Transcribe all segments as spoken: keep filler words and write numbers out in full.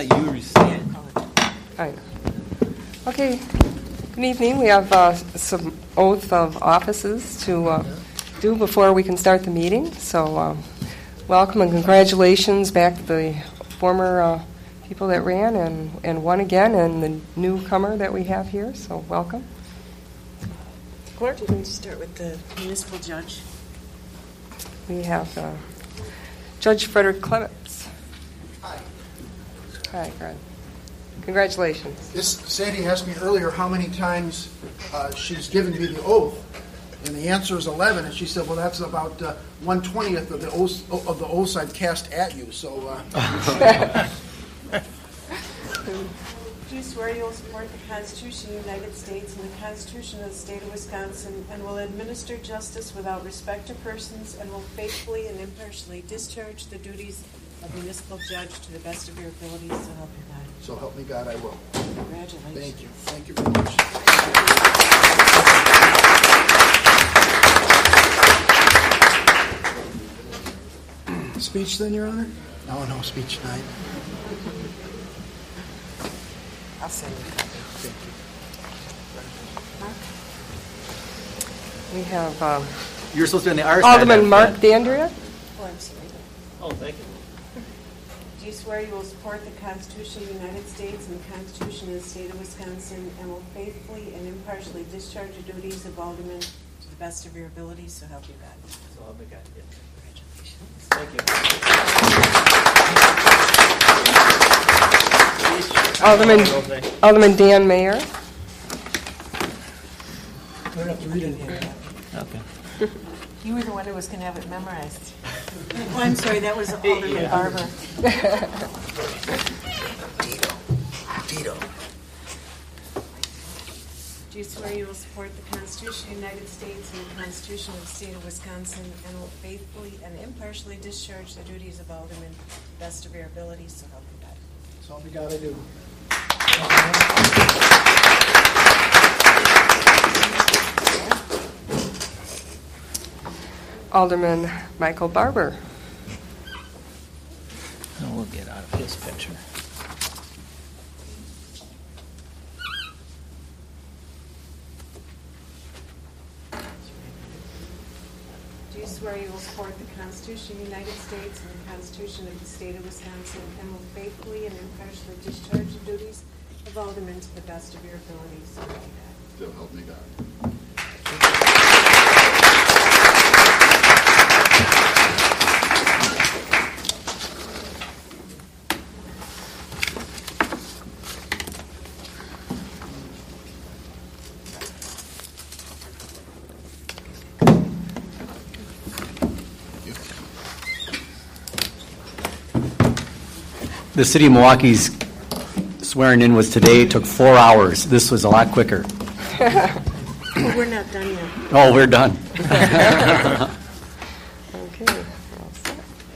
You stand. Right. Okay. Good evening. We have uh, some oath of offices to uh, do before we can start the meeting. So, um, welcome and congratulations back to the former uh, people that ran and, and won again, and the newcomer that we have here. So, welcome. Clerk, you can start with the municipal judge. We have uh, Judge Frederick Clements. Hi. Hi, Greg. Congratulations. This Sandy asked me earlier how many times uh, she's given me the oath, and the answer is eleven. And she said, "Well, that's about uh, one twentieth of the oaths of the oaths I've cast at you." So. Uh, Do you swear you will support the Constitution of the United States and the Constitution of the State of Wisconsin, and will administer justice without respect to persons, and will faithfully and impartially discharge the duties of municipal judge to the best of your abilities, so help you God? So help me God, I will. Congratulations. Thank you. Thank you very much. Speech then, Your Honor? No, no speech tonight. I'll send you. Thank you. We have um, You're supposed to be on the R side. Alderman Mark Dandria. Oh, I'm sorry. Oh, thank you. Do you swear you will support the Constitution of the United States and the Constitution of the State of Wisconsin, and will faithfully and impartially discharge the duties of alderman to the best of your abilities, so help you God? So help me God. Yeah. Congratulations. Thank you. Alderman, Alderman Dan Mayer. I don't have to read anything. Okay. You were the one who was going to have it memorized. Oh, I'm sorry, that was Alderman Barber. Tito. Tito. Do you swear you will support the Constitution of the United States and the Constitution of the State of Wisconsin, and will faithfully and impartially discharge the duties of alderman to the best of your abilities, so help you God? So help me God, I do. Alderman Michael Barber. Oh, we'll get out of his picture. Do you swear you will support the Constitution of the United States and the Constitution of the State of Wisconsin, and will faithfully and impartially discharge the duties of alderman to the best of your abilities, so help you God? So help me God. The city of Milwaukee's swearing in was today. It took four hours. This was a lot quicker. Well, we're not done yet. Oh, we're done. Okay. All set.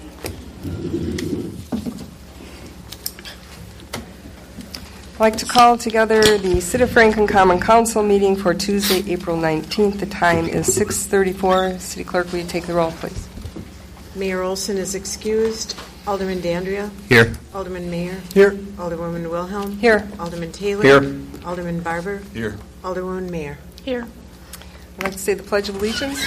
I'd like to call together the City of Franklin Common Council meeting for Tuesday, April nineteenth. The time is six thirty-four. City Clerk, will you take the roll, please? Mayor Olson is excused. Alderman Dandria. Here. Alderman Mayer. Here. Alderwoman Wilhelm. Here. Alderman Taylor. Here. Alderman Barber. Here. Alderwoman Mayer. Here. I'd like to say the Pledge of Allegiance.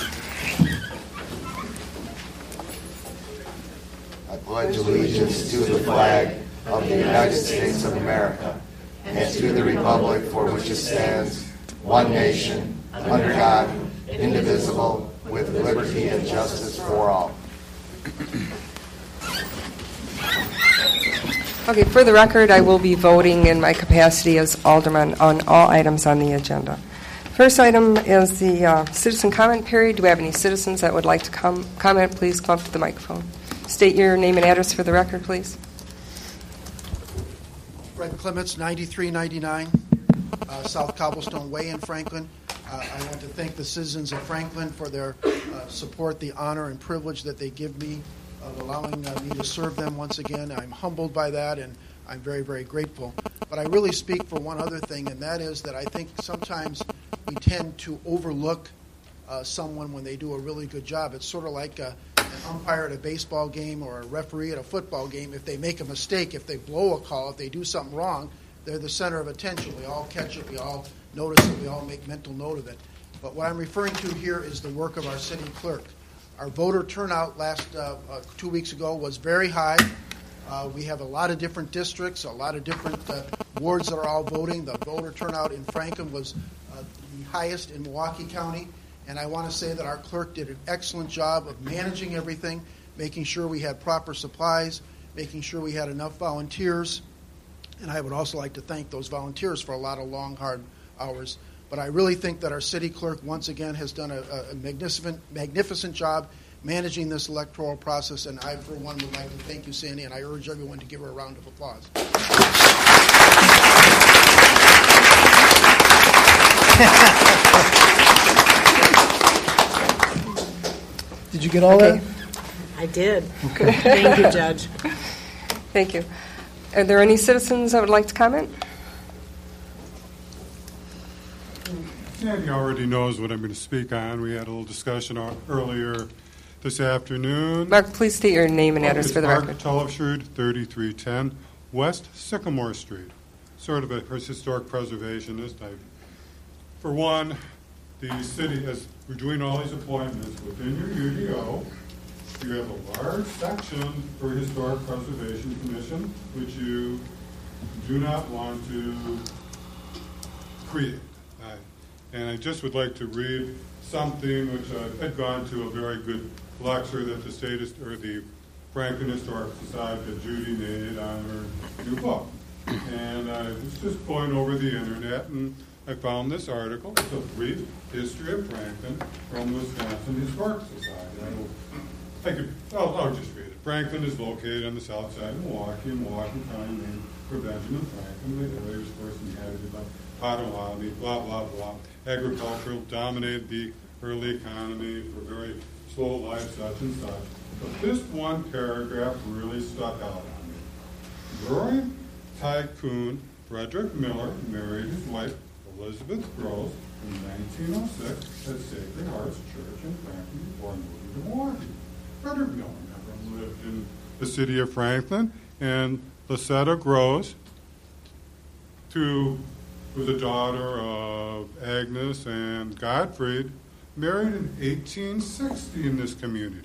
I pledge allegiance to the flag of the United States of America and to the republic for which it stands, one nation, under God, indivisible, with liberty and justice for all. Okay, for the record, I will be voting in my capacity as alderman on all items on the agenda. First item is the uh, citizen comment period. Do we have any citizens that would like to com- comment? Please come up to the microphone. State your name and address for the record, please. Fred Clements, ninety-three ninety-nine, uh, South Cobblestone Way in Franklin. Uh, I want to thank the citizens of Franklin for their uh, support, the honor and privilege that they give me of allowing uh, me to serve them once again. I'm humbled by that, and I'm very, very grateful. But I really speak for one other thing, and that is that I think sometimes we tend to overlook uh, someone when they do a really good job. It's sort of like uh, an umpire at a baseball game or a referee at a football game, if they make a mistake, if they blow a call, if they do something wrong, they're the center of attention. We all catch it. We all notice it. We all make mental note of it. But what I'm referring to here is the work of our city clerk. Our voter turnout last uh, uh, two weeks ago was very high. Uh, we have a lot of different districts, a lot of different uh, wards that are all voting. The voter turnout in Franklin was uh, the highest in Milwaukee County. And I want to say that our clerk did an excellent job of managing everything, making sure we had proper supplies, making sure we had enough volunteers. And I would also like to thank those volunteers for a lot of long, hard hours. But I really think that our city clerk, once again, has done a, a magnificent, magnificent job managing this electoral process. And I, for one, would like to thank you, Sandy, and I urge everyone to give her a round of applause. Did you get all Okay. that? I did. Thank you, Judge. Thank you. Are there any citizens that would like to comment? Sandy already knows what I'm going to speak on. We had a little discussion on- earlier this afternoon. Mark, please state your name and address It's for the Mark record. Tulifsrud, thirty-three ten West Sycamore Street. Sort of a historic preservationist. I, for one, the city, as we're doing all these appointments within your U D O, you have a large section for Historic Preservation Commission, which you do not want to create. I- And I just would like to read something which I had gone to a very good lecture that the state hist- or the Franklin Historic Society that Judy made on her new book. And I was just going over the internet and I found this article. It's a brief history of Franklin from Wisconsin Historic Society. I will, I could, I'll, I'll just read it. Franklin is located on the south side of Milwaukee, in Milwaukee County, named for Benjamin Franklin. The area was first inhabited by Potawatomi, blah, blah, blah. Agricultural dominated the early economy for very slow life, such and such. But this one paragraph really stuck out on me. Brewing tycoon Frederick Miller married his wife, Elizabeth Gross, in nineteen oh six at Sacred Hearts Church in Franklin before moving to Milwaukee. Frederick Miller never lived in the city of Franklin, and Lucetta Gross, who was a daughter of Agnes and Gottfried, married in eighteen sixty in this community.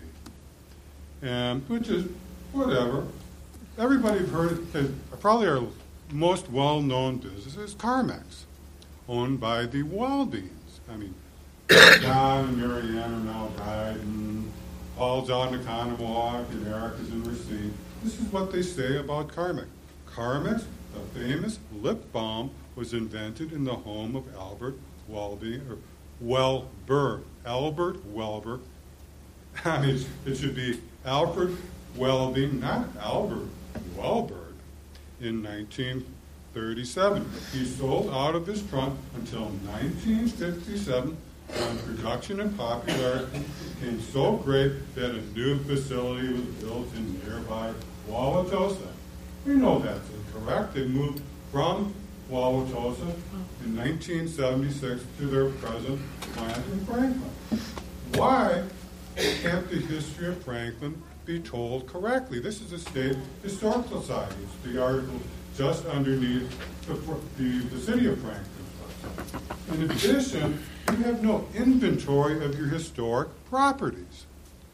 And which is whatever. Everybody have heard it. Probably our most well-known business is Carmex, owned by the Waldines. I mean, John and Mary Ann are now bride, and Paul's out in Economowoc, and Eric is in Racine. This is what they say about Carmex. Carmex, the famous lip balm, was invented in the home of Albert Welby, or Welber. Albert Welber. I mean, it should be Albert Welby, not Albert Welberg, in nineteen thirty-seven. He sold out of his trunk until nineteen fifty-seven, when production and popularity became so great that a new facility was built in nearby Wauwatosa. We know that's incorrect. They moved from Wauwatosa in nineteen seventy-six to their present plant in Franklin. Why can't the history of Franklin be told correctly? This is a state historical society. It's the article just underneath the, the, the city of Franklin. In addition, you have no inventory of your historic properties.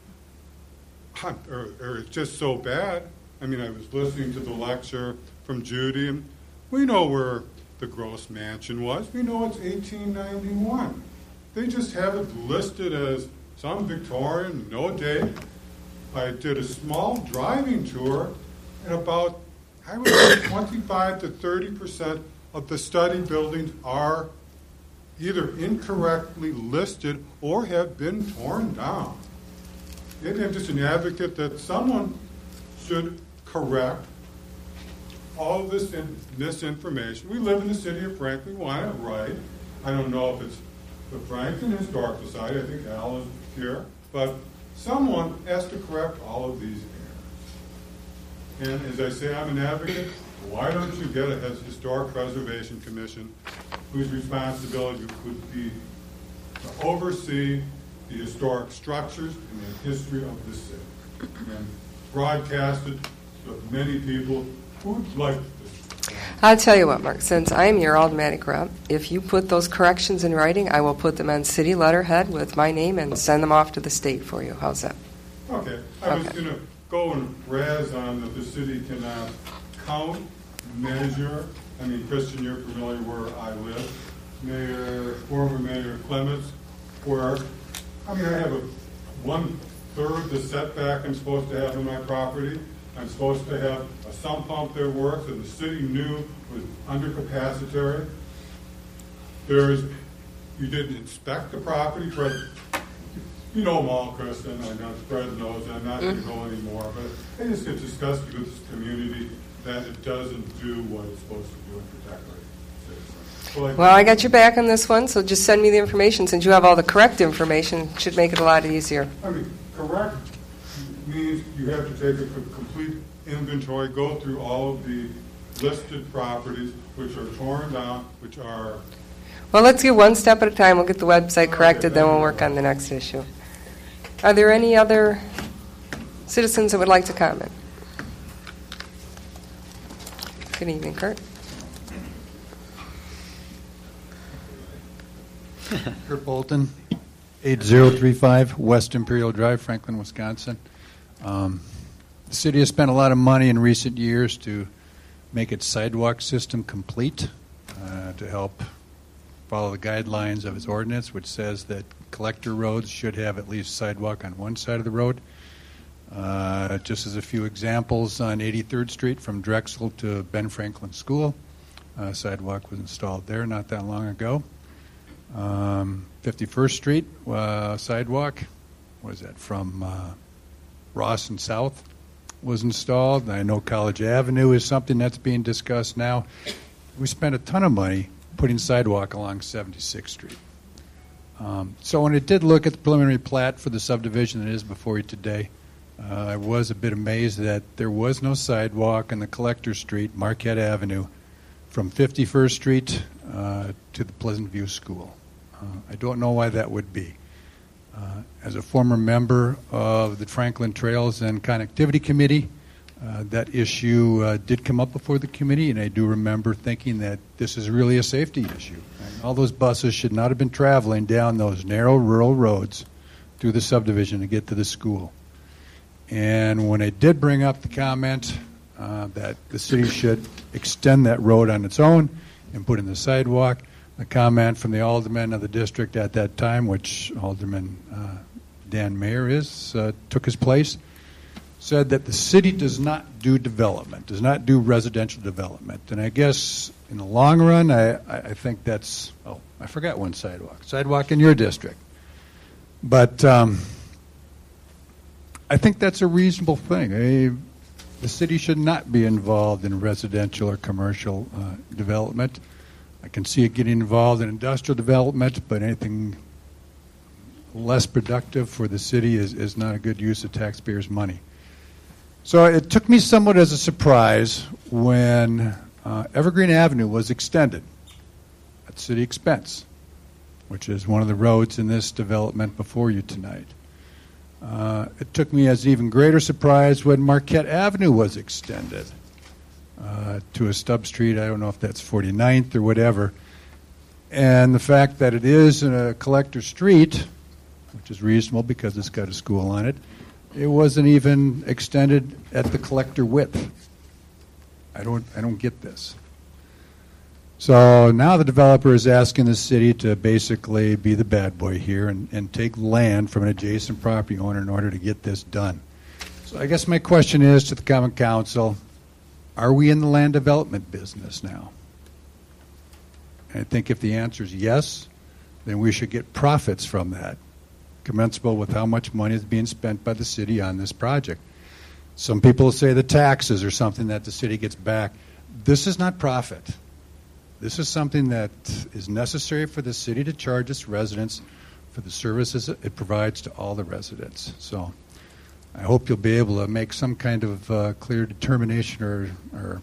Or, or it's just so bad. I mean, I was listening to the lecture from Judy, and we know where the Gross Mansion was. We know it's eighteen ninety-one. They just have it listed as some Victorian, no date. I did a small driving tour, and about, I would say, twenty-five to thirty percent of the study buildings are either incorrectly listed or have been torn down. Maybe I'm just an advocate that someone should correct all of this in, misinformation. We live in the city of Franklin. We want it right. I don't know if it's the Franklin Historic Society. I think Al is here. But someone has to correct all of these errors. And as I say, I'm an advocate. Why don't you get a Historic Preservation Commission whose responsibility would be to oversee the historic structures and the history of the city, and broadcast it to many people who would like this. I'll tell you what, Mark, since I'm your automatic rep, if you put those corrections in writing, I will put them on city letterhead with my name and send them off to the state for you. How's that? Okay. I was Okay. going to go and razz on that the city cannot count, measure. I mean, Christian, you're familiar where I live. Mayor, former Mayor Clements, where, I mean, I have a one-third the setback I'm supposed to have on my property. I'm supposed to have a sump pump that works, and the city knew was undercapacitary. There's, you didn't inspect the property, Fred. You know them all, Kristen. I know Fred knows. I'm not going to go anymore, but I just get discussed with this community that it doesn't do what it's supposed to do and protect our citizens. So, like, Well, I got your back on this one, so just send me the information. Since you have all the correct information, it should make it a lot easier. I mean, correct means you have to take a co- complete inventory, go through all of the listed properties which are torn down, which are. Well, let's get one step at a time. We'll get the website corrected, then we'll work on the next issue. Are there any other citizens that would like to comment? Good evening, Kurt. Kurt Bolton, eight zero three five West Imperial Drive, Franklin, Wisconsin. Um, the city has spent a lot of money in recent years to make its sidewalk system complete, uh, to help follow the guidelines of its ordinance, which says that collector roads should have at least sidewalk on one side of the road. Uh, just as a few examples, on eighty-third Street from Drexel to Ben Franklin School, uh, sidewalk was installed there not that long ago. Um, fifty-first Street uh, sidewalk, what is that, from uh, Ross and South was installed. I know College Avenue is something that's being discussed now. We spent a ton of money putting sidewalk along seventy-sixth Street. Um, so when I did look at the preliminary plat for the subdivision that is before you today, uh, I was a bit amazed that there was no sidewalk on the Collector Street, Marquette Avenue, from fifty-first Street uh, to the Pleasant View School. Uh, I don't know why that would be. Uh, as a former member of the Franklin Trails and Connectivity Committee, uh, that issue uh, did come up before the committee, and I do remember thinking that this is really a safety issue. And all those buses should not have been traveling down those narrow rural roads through the subdivision to get to the school. And when I did bring up the comment uh, that the city should extend that road on its own and put in the sidewalk, a comment from the alderman of the district at that time, which Alderman uh, Dan Mayer is, uh, took his place, said that the city does not do development, does not do residential development. And I guess in the long run, I, I think that's, oh, I forgot one sidewalk, sidewalk in your district. But um, I think that's a reasonable thing. I, the city should not be involved in residential or commercial uh, development. I can see it getting involved in industrial development, but anything less productive for the city is, is not a good use of taxpayers' money. So it took me somewhat as a surprise when uh, Evergreen Avenue was extended at city expense, which is one of the roads in this development before you tonight. Uh, it took me as an even greater surprise when Marquette Avenue was extended uh, to a stub street. I don't know if that's forty-ninth or whatever. And the fact that it is in a collector street, which is reasonable because it's got a school on it, it wasn't even extended at the collector width. I don't, I don't get this. So now the developer is asking the city to basically be the bad boy here and, and take land from an adjacent property owner in order to get this done. So I guess my question is to the Common Council, are we in the land development business now? And I think if the answer is yes, then we should get profits from that, commensurable with how much money is being spent by the city on this project. Some people say the taxes are something that the city gets back. This is not profit. This is something that is necessary for the city to charge its residents for the services it provides to all the residents. So I hope you'll be able to make some kind of uh, clear determination or, or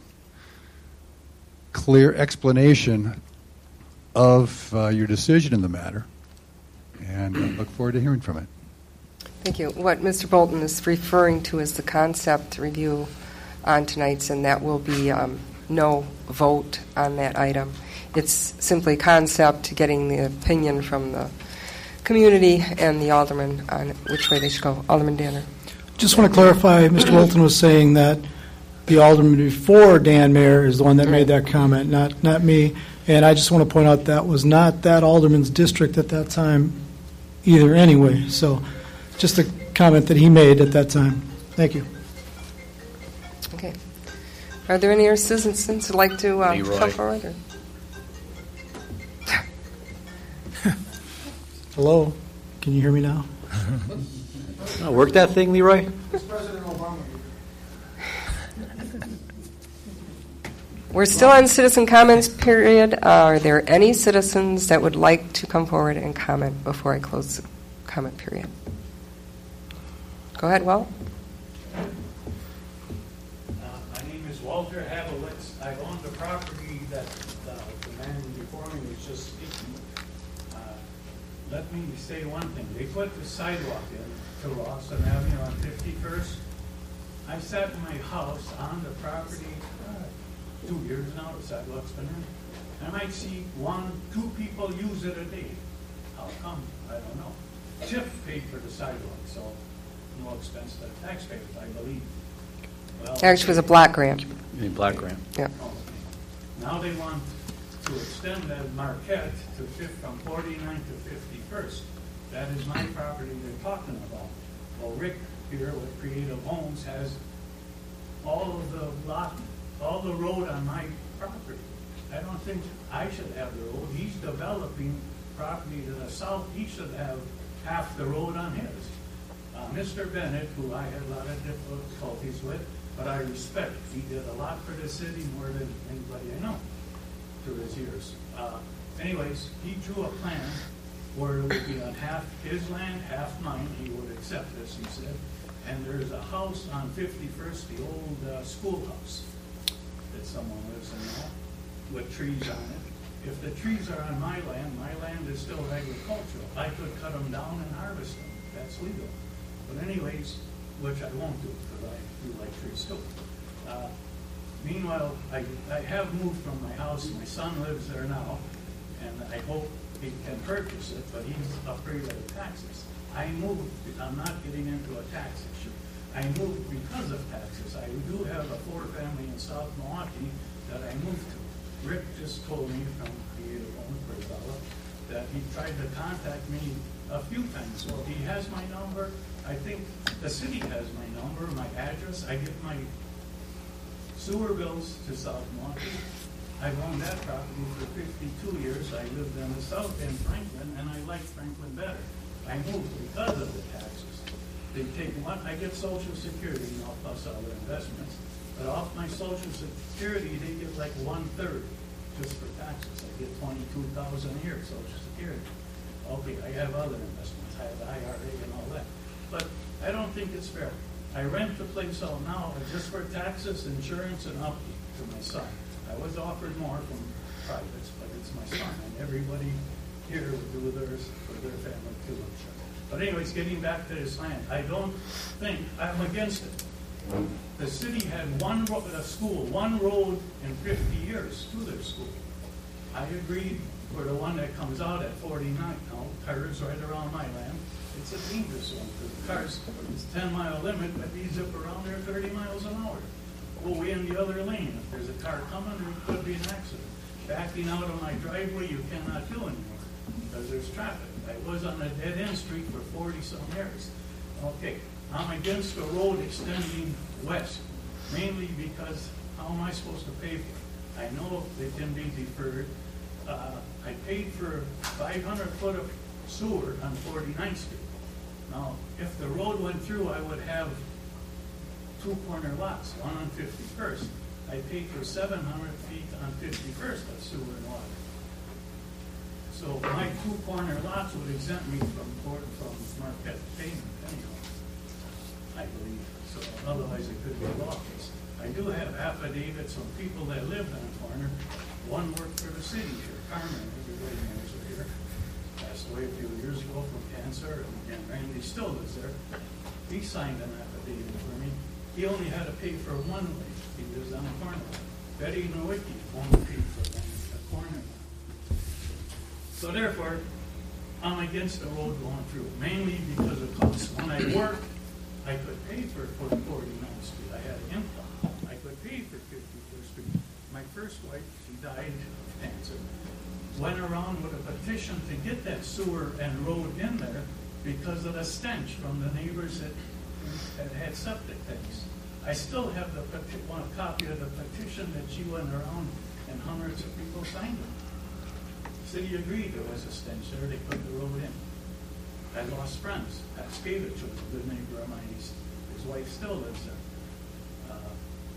clear explanation of uh, your decision in the matter. and I look forward to hearing from it. Thank you. What Mister Bolton is referring to is the concept review on tonight's, and that will be um, no vote on that item. It's simply concept, getting the opinion from the community and the alderman on which way they should go. Alderman Danner. Just want to clarify, Mister Bolton was saying that the alderman before Dan Mayer is the one that made that comment, not not me. And I just want to point out that was not that alderman's district at that time either anyway. So just a comment that he made at that time. Thank you. Okay. Are there any other citizens who'd like to uh, Leroy. come forward? Or? Hello? Can you hear me now? Oh, work that thing, Leroy? President Obama. We're still on citizen comments period. Uh, are there any citizens that would like to come forward and comment before I close the comment period? Go ahead, Will. Uh, my name is Walter Havlitz. I own the property that uh, the man before me was just speaking. Uh, let me say one thing. They put the sidewalk in to Lawson Avenue on fifty-first. I sat in my house on the property uh, two years now, the sidewalk's been in. I might see one, two people use it a day. How come? I don't know. T I F paid for the sidewalk, so no expense to the taxpayers, I believe. Well, Actually, it was a block grant. In Black Grant. Yeah. oh, now they want to extend that Marquette to fifth from forty-ninth to fifty-first. That is my property they're talking about. Well, Rick here with Creative Homes has all of the lot, all the road on my property. I don't think I should have the road. He's developing property to the south. He should have half the road on his. Uh, Mister Bennett, who I had a lot of difficulties with, but I respect. He did a lot for the city, more than anybody I know through his years. Uh, anyways, he drew a plan where it would be on half his land, half mine. He would accept this, he said. And there's a house on fifty-first, the old uh, schoolhouse that someone lives in now, with trees on it. If the trees are on my land, my land is still agricultural. I could cut them down and harvest them. That's legal. But anyways, which I won't do because I do like trees too. Uh, meanwhile, I, I have moved from my house. My son lives there now, and I hope he can purchase it, but he's afraid of the taxes. I moved, I'm not getting into a tax issue. I moved because of taxes. I do have a four-family in South Milwaukee that I moved to. Rick just told me from Creative Homes, Brazella, that he tried to contact me a few times. Well, he has my number. I think the city has my number, my address. I give my sewer bills to South Milwaukee. I've owned that property for fifty-two years. I lived in the south in Franklin, and I like Franklin better. I moved because of the taxes. They take one, I get Social Security now plus other investments, but off my Social Security they get like one-third just for taxes. I get twenty-two thousand dollars a year Social Security. Okay, I have other investments. I have the I R A and all that. But I don't think it's fair. I rent the place out now just for taxes, insurance, and upkeep to my son. I was offered more from privates, but it's my son, and everybody here would do theirs for their family too, I'm sure. But anyways, getting back to this land, I don't think, I'm against it. The city had one ro- a school, one road in fifty years to their school. I agreed for the one that comes out at forty-nine now, cars right around my land. It's a dangerous one because the cars, it's ten mile limit, but these zip around there thirty miles an hour. Go way in the other lane. If there's a car coming, there could be an accident. Backing out of my driveway, you cannot do anymore because there's traffic. I was on a dead-end street for forty-some years. Okay, I'm against the road extending west, mainly because how am I supposed to pay for it? I know it can be deferred. Uh, I paid for five hundred foot of sewer on forty-ninth Street. Now, if the road went through, I would have two corner lots, one on fifty-first. I paid for seven hundred feet on fifty-first of sewer and water. So my two corner lots would exempt me from court from Marquette payment anyhow, I believe. So otherwise it could be a law case. I do have affidavits from people that lived on the corner. One worked for the city here, Carmen, everybody knows her here. passed away a few years ago from cancer, and, and Randy still lives there. He signed an affidavit for me. He only had to pay for one way. He lives on the corner. Betty Nowicki only paid for one, a corner. So therefore, I'm against the road going through, mainly because of cost. When I worked, I could pay for forty-ninth Street. I had income. I could pay for fifty-first Street. My first wife, she died of cancer. Went around with a petition to get that sewer and road in there because of the stench from the neighbors that, that had septic tanks. I still have the peti- one copy of the petition that she went around and hundreds of people signed it. The city agreed there was a stench there. They put the road in. I lost friends. Pat Skavich was a good neighbor of mine. He's, his wife still lives there. Uh,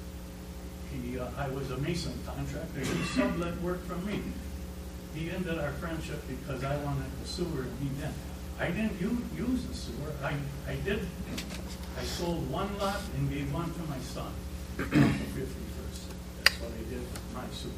he, uh, I was a mason contractor. He sublet work from me. He ended our friendship because I wanted the sewer and he didn't. I didn't use, use the sewer. I, I did. I sold one lot and gave one to my son on the fifty-first. That's what I did with my sewer.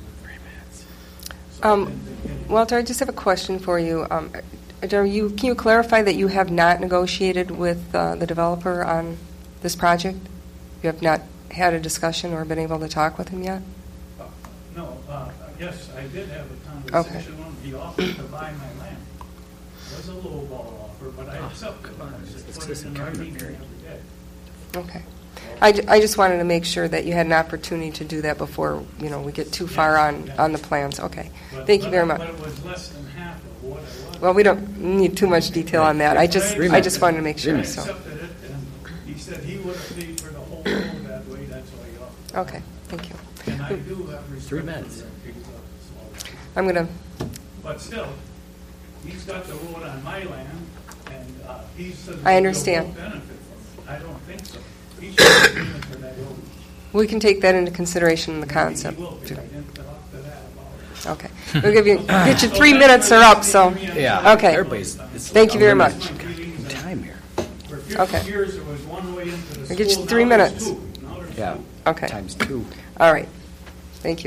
So Um, I didn't take any- Walter, I just have a question for you. Um, are you. Can you clarify that you have not negotiated with uh, the developer on this project? You have not had a discussion or been able to talk with him yet? Uh, No, uh, yes, I did have a conversation when he offered to buy my land. It was a low ball offer, but I accepted it. I said, put it in writing every day. Okay. I, ju- I just wanted to make sure that you had an opportunity to do that before, you know, we get too far on, on the plans. Okay. But- Thank you but- very much. But it was less than half of what I was. Well, we don't need too much detail on that. I just, I just wanted to make I sure, so. accepted it, and he said he would have paid for the whole road that way, that's why he offered. Okay, thank you. And I do have respect Three for minutes. their big bucks. I'm going to, But still, he's got the road on my land, and uh, he says I he'll understand. benefit from it. I don't think so. He should have payment for that road. we can take that into consideration in the Maybe concept. He will, but I didn't talk to that about it. Okay. We'll give you, get you three minutes are up, so. Yeah. Okay. Everybody's. it's Thank you very unlimited much. Time here. For fifty Okay. years, there was one way into the We'll get you school, three now there's minutes. two. Now there's Yeah. two. Okay. Times two. All right. Thank you.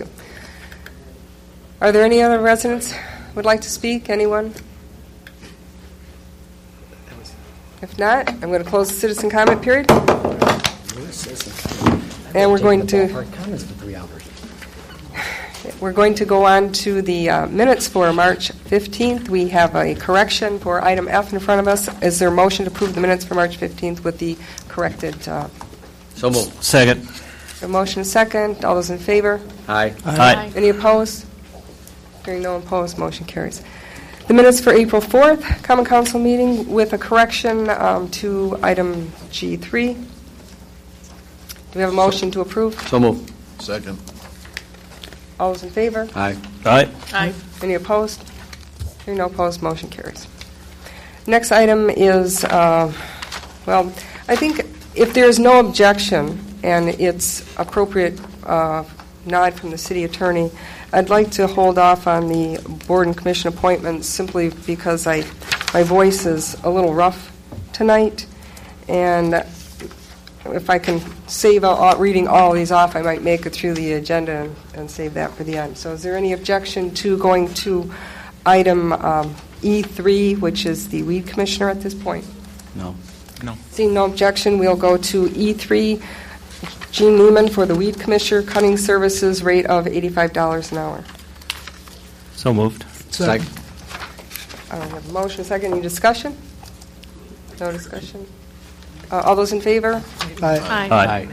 Are there any other residents who would like to speak? Anyone? If not, I'm going to close the citizen comment period. And we're going to Comments for three hours. we're going to go on to the uh, minutes for March fifteenth. We have a correction for item F in front of us. Is there a motion to approve the minutes for March fifteenth with the corrected? Uh, So moved. Second. a motion second. All those in favor? Aye. Aye. Any opposed? Hearing no opposed, motion carries. The minutes for April fourth, Common Council meeting with a correction um, to item G three. Do we have a motion to approve? So moved. Second. All those in favor? Aye. Aye. Any opposed? Hearing no opposed, motion carries. Next item is, uh, well, I think if there is no objection and it's appropriate uh, nod from the city attorney, I'd like to hold off on the board and commission appointments simply because I, my voice is a little rough tonight, and if I can save all, reading all these off, I might make it through the agenda and, and save that for the end. So is there any objection to going to item um, E three, which is the weed commissioner at this point? No. No. Seeing no objection, we'll go to E three, Gene Neiman for the weed commissioner, cutting services rate of eighty-five dollars an hour. So moved. Second. I have a motion, a second. Any discussion? No discussion? Uh, all those in favor? Aye. Aye.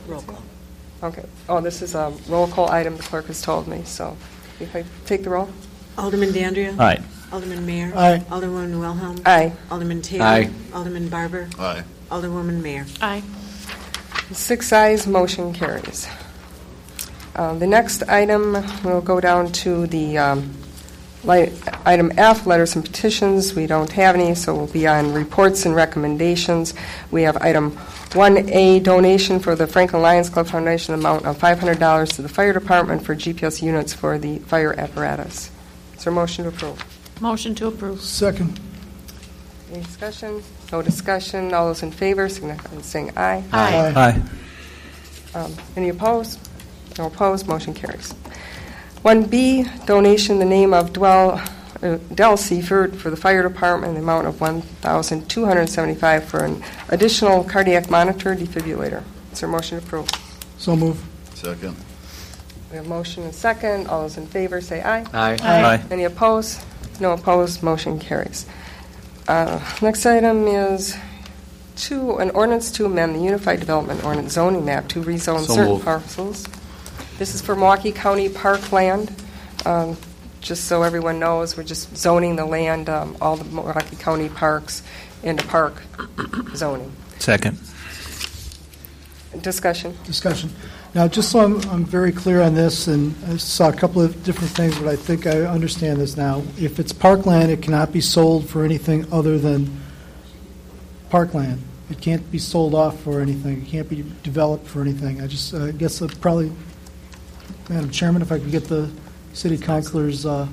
Okay. Oh, this is a roll call item, the clerk has told me, so if I take the roll? Alderman Dandria. Aye. Alderman Mayor. Aye. Alderwoman Wilhelm. Aye. Alderman Taylor. Aye. Alderman Barber. Aye. Alderwoman Mayor. Aye. Six ayes, motion carries. Uh, The next item, we'll go down to the um, li- item F, letters and petitions. We don't have any, so we'll be on reports and recommendations. We have item one A, donation for the Franklin Lions Club Foundation, amount of five hundred dollars to the fire department for G P S units for the fire apparatus. Is there a motion to approve? Motion to approve. Second. Any discussion? No discussion. All those in favor, signify by saying aye. Aye. Aye. Um, Any opposed? No opposed, motion carries. one B, donation in the name of Dwell uh, Del Seifert for the fire department in the amount of one thousand two hundred seventy-five dollars for an additional cardiac monitor defibrillator. Is there a motion to approve? So move. Second. We have motion and second. All those in favor say aye. Aye. Aye. Any opposed? No opposed. Motion carries. Uh, Next item is two, an ordinance to amend the Unified Development Ordinance zoning map to rezone So certain moved. parcels. This is for Milwaukee County Park land. Um, Just so everyone knows, we're just zoning the land, um, all the Milwaukee County parks into park zoning. Second. Discussion. Discussion. Now, just so I'm, I'm very clear on this, and I saw a couple of different things, but I think I understand this now. If it's parkland, it cannot be sold for anything other than parkland. It can't be sold off for anything. It can't be developed for anything. I just uh, guess I'd probably, Madam Chairman, if I could get the city councilor's uh,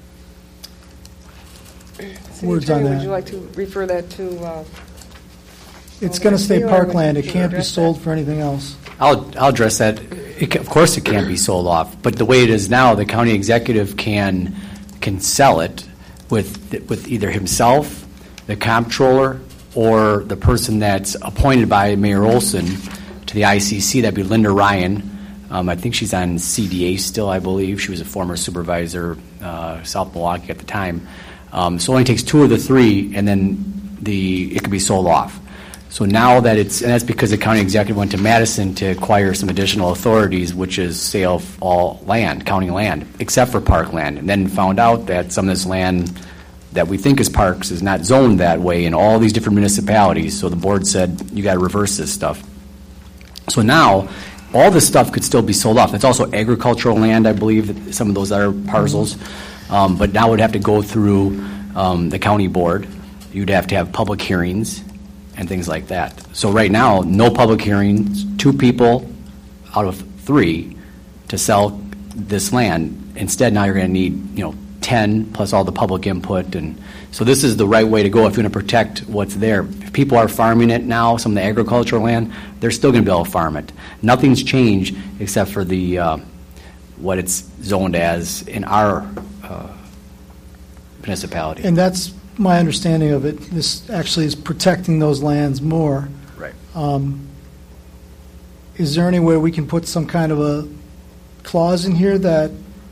City words Attorney, on would that. you like to refer that to? Uh, It's going to stay Oversee, or would parkland. It you can't be address sold that? for anything else. I'll, I'll address that. It, ca- of course, it can't be sold off, but the way it is now, the county executive can can sell it with with either himself, the comptroller, or the person that's appointed by Mayor Olson to the I C C. That'd be Linda Ryan. Um, I think she's on C D A still, I believe. She was a former supervisor, uh, South Milwaukee at the time. Um, so it only takes two of the three, and then the it can be sold off. So now that it's, and that's because the county executive went to Madison to acquire some additional authorities, which is sale of all land, county land, except for parkland, and then found out that some of this land that we think is parks is not zoned that way in all these different municipalities. So the board said, you got to reverse this stuff. So now, all this stuff could still be sold off. It's also agricultural land, I believe, that some of those other parcels. Um, but now it would have to go through um, the county board. You'd have to have public hearings and things like that. So right now, no public hearings, two people out of three to sell this land. Instead, now you're going to need, you know, ten plus all the public input. And so this is the right way to go if you want to protect what's there. If people are farming it now, some of the agricultural land, they're still going to be able to farm it. Nothing's changed except for the uh, what it's zoned as in our uh, municipality. And that's my understanding of it. This actually is protecting those lands more. Right. Um, is there any way we can put some kind of a clause in here that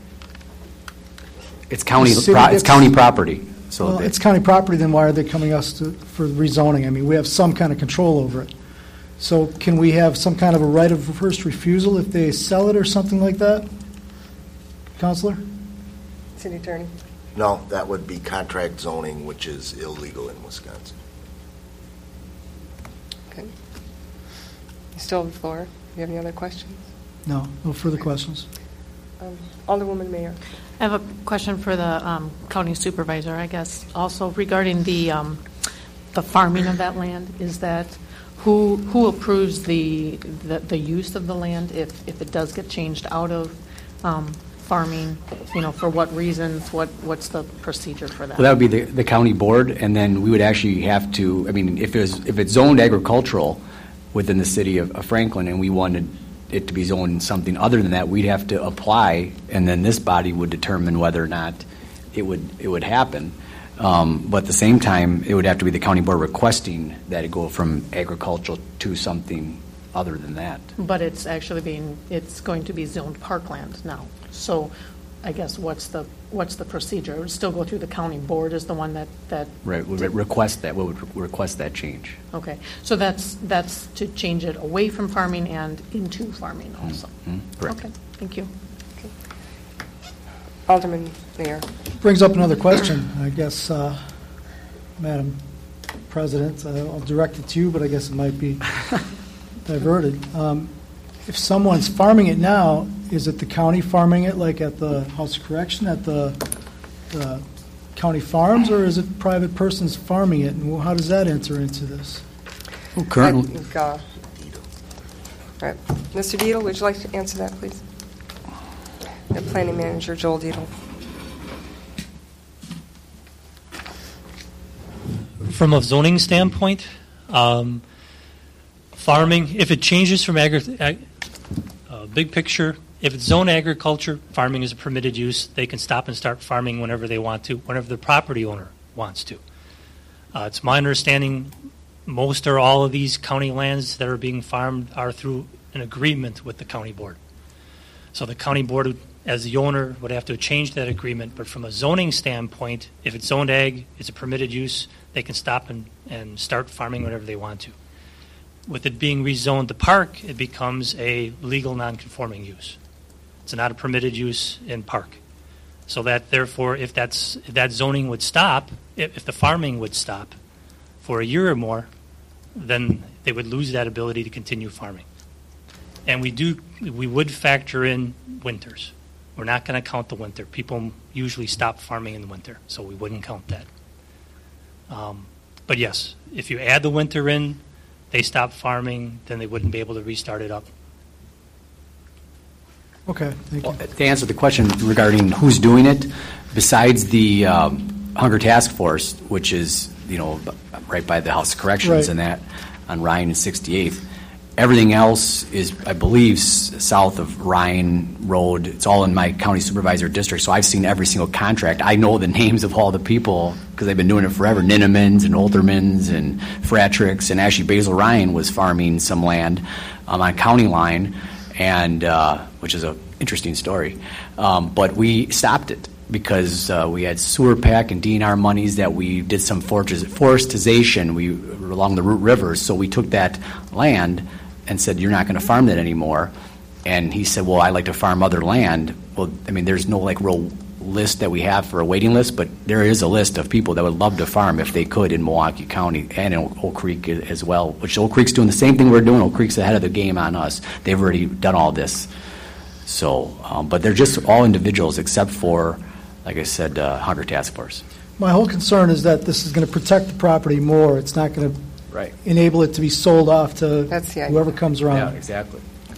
It's county, The city pro- it's gets- county property. So well, they- it's county property, then why are they coming us to, for rezoning? I mean, we have some kind of control over it. So can we have some kind of a right of first refusal if they sell it or something like that? Counselor? City Attorney. No, that would be contract zoning, which is illegal in Wisconsin. Okay. You still have the floor. Do you have any other questions? No, no further questions. Um, Alderwoman Mayor. I have a question for the um, county supervisor, I guess, also regarding the um, the farming of that land. Is that who who approves the the, the use of the land if, if it does get changed out of um, farming? You know, for what reasons? What what's the procedure for that? Well, that would be the, the county board, and then we would actually have to, I mean, if it was, if it's zoned agricultural within the city of, of Franklin, and we wanted it to be zoned something other than that, we'd have to apply, and then this body would determine whether or not it would, it would happen. Um, but at the same time, it would have to be the county board requesting that it go from agricultural to something other than that. But it's actually being it's going to be zoned parkland now. So I guess what's the what's the procedure? It would still go through the county board is the one that that Right, we would request that, we would request that change. Okay, so that's that's to change it away from farming and into farming also. Mhm, correct. Okay, thank you. Alderman Mayor. Brings up another question, I guess, uh, Madam President. Uh, I'll direct it to you, but I guess it might be diverted. Um, if someone's farming it now, is it the county farming it, like at the House of Correction, at the, the county farms, or is it private persons farming it, and how does that enter into this? Well, currently, I think, uh, all right. Mister Deedle, would you like to answer that, please? The Planning Manager, Joel Deedle. From a zoning standpoint, um, farming, if it changes from agri- ag- uh, big picture, If it's zone agriculture, farming is a permitted use. They can stop and start farming whenever they want to, whenever the property owner wants to. Uh, it's my understanding most or all of these county lands that are being farmed are through an agreement with the county board. So the county board, as the owner, would have to change that agreement. But from a zoning standpoint, if it's zoned ag, it's a permitted use, they can stop and, and start farming whenever they want to. With it being rezoned to park, it becomes a legal non-conforming use. It's not a permitted use in park. So that, therefore, if that's if that zoning would stop, if, if the farming would stop for a year or more, then they would lose that ability to continue farming. And we do we would factor in winters. We're not going to count the winter. People usually stop farming in the winter, so we wouldn't count that. Um, but yes, if you add the winter in, they stop farming, then they wouldn't be able to restart it up. Okay, thank you. Well, to answer the question regarding who's doing it, besides the um, Hunger Task Force, which is, you know, right by the House of Corrections Right. and that on Ryan and sixty-eighth, everything else is, I believe, s- south of Ryan Road. It's all in my county supervisor district, so I've seen every single contract. I know the names of all the people because they've been doing it forever. Ninnemans and Oldermans and Fratricks, and actually Basil Ryan was farming some land um, on county line, and uh, which is an interesting story. Um, but we stopped it because uh, we had sewer pack and D N R monies that we did some forest- forestization we, along the Root Rivers. So we took that land and said, you're not going to farm that anymore. And he said, well, I like to farm other land. Well, I mean, there's no like real list that we have for a waiting list, but there is a list of people that would love to farm if they could in Milwaukee County and in Oak Creek as well, which Oak Creek's doing the same thing we're doing. Oak Creek's ahead of the game on us. They've already done all this. So, um, but they're just all individuals except for, like I said, uh, Hunger Task Force. My whole concern is that this is going to protect the property more. It's not going to Right. enable it to be sold off to That's the idea. whoever comes Yeah, around. exactly.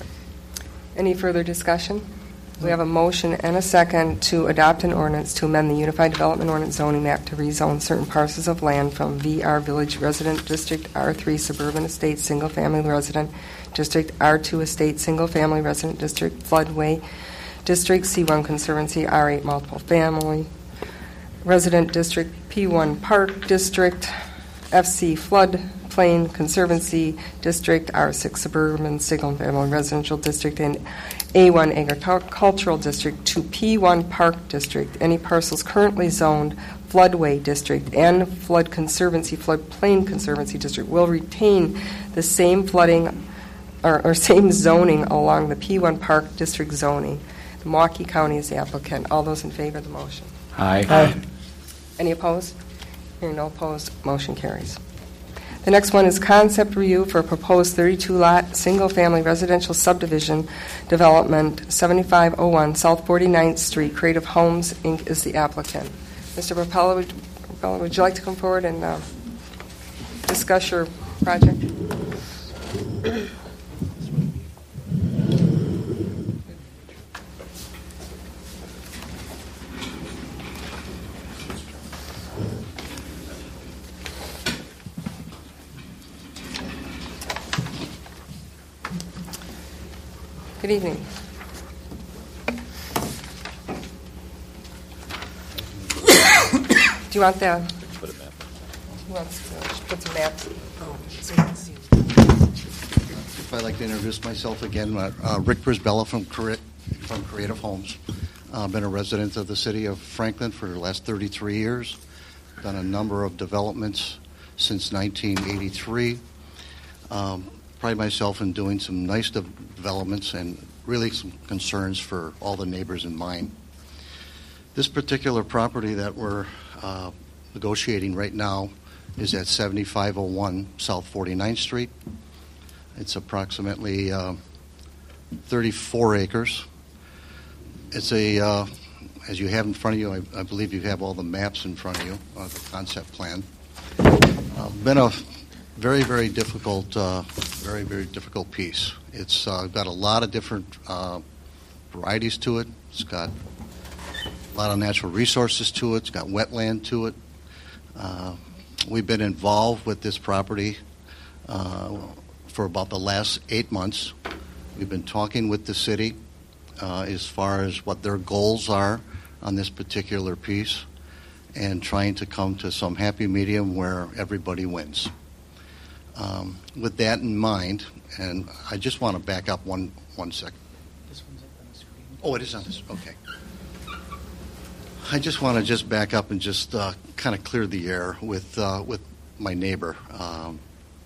Any further discussion? We have a motion and a second to adopt an ordinance to amend the Unified Development Ordinance zoning map to rezone certain parcels of land from V R Village Resident District, R three Suburban Estate Single Family Resident District, R two Estate Single Family Resident District, Floodway District, C one Conservancy, R eight Multiple Family Resident District, P one Park District, F C Floodplain Conservancy District, R six Suburban Single Family Residential District, and A one Agricultural District to P one Park District. Any parcels currently zoned Floodway District and Flood Conservancy, Floodplain Conservancy District will retain the same flooding or, or same zoning along the P one Park District zoning. The Milwaukee County is the applicant. All those in favor of the motion? Aye. Aye. Any opposed? Hearing no opposed, motion carries. The next one is concept review for a proposed thirty-two lot, single-family residential subdivision development, seventy-five oh one South forty-ninth Street. Creative Homes, Incorporated is the applicant. Mister Rapella, would, Rapella, would you like to come forward and uh, discuss your project? Good evening. Do you want the? Put a map. He wants to put some maps. Oh, so you can see. If I'd like to introduce myself again, uh, uh, Rick Brisbella from, Cre- from Creative Homes. I've uh, been a resident of the city of Franklin for the last thirty-three years. Done a number of developments since nineteen eighty-three. Um, pride myself in doing some nice de- developments and really some concerns for all the neighbors in mind. This particular property that we're uh, negotiating right now is at seventy-five oh one South forty-ninth Street. It's approximately uh, thirty-four acres. It's a, uh, as you have in front of you, I, I believe you have all the maps in front of you, uh, the concept plan. Uh, been a very, very difficult, uh, very, very difficult piece. It's uh, got a lot of different uh, varieties to it. It's got a lot of natural resources to it. It's got wetland to it. Uh, we've been involved with this property uh, for about the last eight months. We've been talking with the city. uh, as far as what their goals are on this particular piece, and trying to come to some happy medium where everybody wins. Um, with that in mind, and I just want to back up one one second. This one's up on the screen. Oh, it is on this. Okay. I just want to just back up and just uh, kind of clear the air with uh, with my neighbor, um,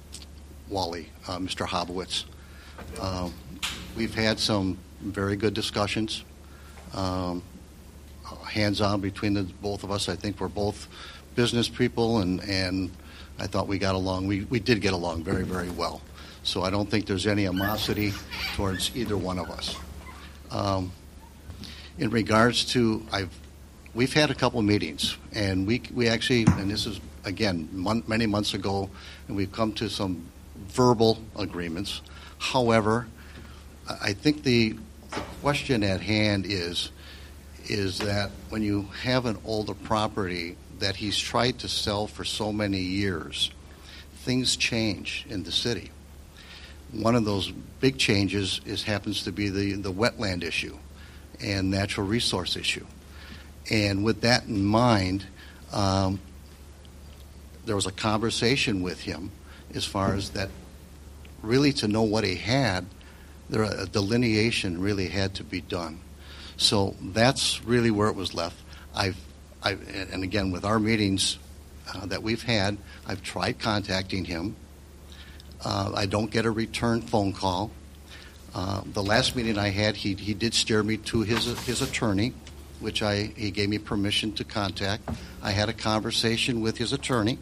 Wally, uh, Mister Hobowitz. Um, we've had some very good discussions, um, hands-on between the both of us. I think we're both business people, and, and I thought we got along. We, we did get along very, very well. So I don't think there's any animosity towards either one of us. Um, in regards to, I've We've had a couple meetings, and we we actually, and this is, again, mon- many months ago, and we've come to some verbal agreements. However, I think the, the question at hand is, is that when you have an older property that he's tried to sell for so many years, things change in the city. One of those big changes is happens to be the, the wetland issue and natural resource issue. And with that in mind, um, there was a conversation with him as far as that really to know what he had, there a delineation really had to be done. So that's really where it was left. I've, I've and again, with our meetings uh, that we've had, I've tried contacting him. Uh, I don't get a return phone call. Uh, the last meeting I had, he he did steer me to his his attorney, which I he gave me permission to contact. I had a conversation with his attorney.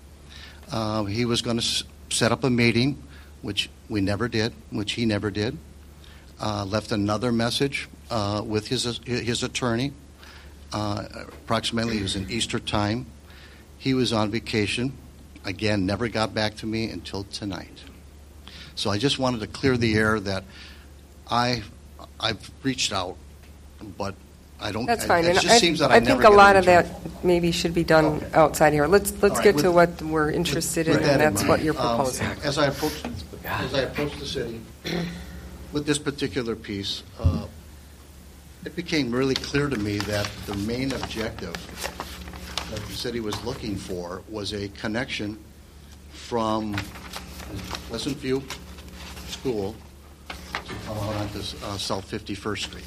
Uh, he was going to s- set up a meeting, which we never did, which he never did. Uh, left another message uh, with his his attorney. Uh, approximately, it was in Easter time. He was on vacation. Again, never got back to me until tonight. So I just wanted to clear the air that I I've reached out, but I don't. That's fine. It, it And just I, seems that I I think never a get lot of return. that maybe should be done Okay. outside here. Let's let's All right, get with- to what we're interested in, With that and in that's mind, what you're um, proposing. as I approach, as I approach the city with this particular piece, uh, it became really clear to me that the main objective that the city was looking for was a connection from Pleasant View School to come out onto uh, South fifty-first Street.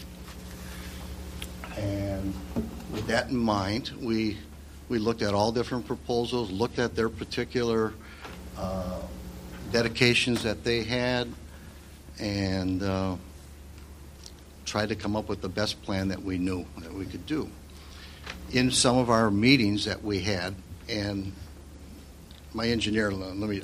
And with that in mind, we we looked at all different proposals, looked at their particular uh, dedications that they had, and uh, tried to come up with the best plan that we knew that we could do. In some of our meetings that we had, and my engineer, let me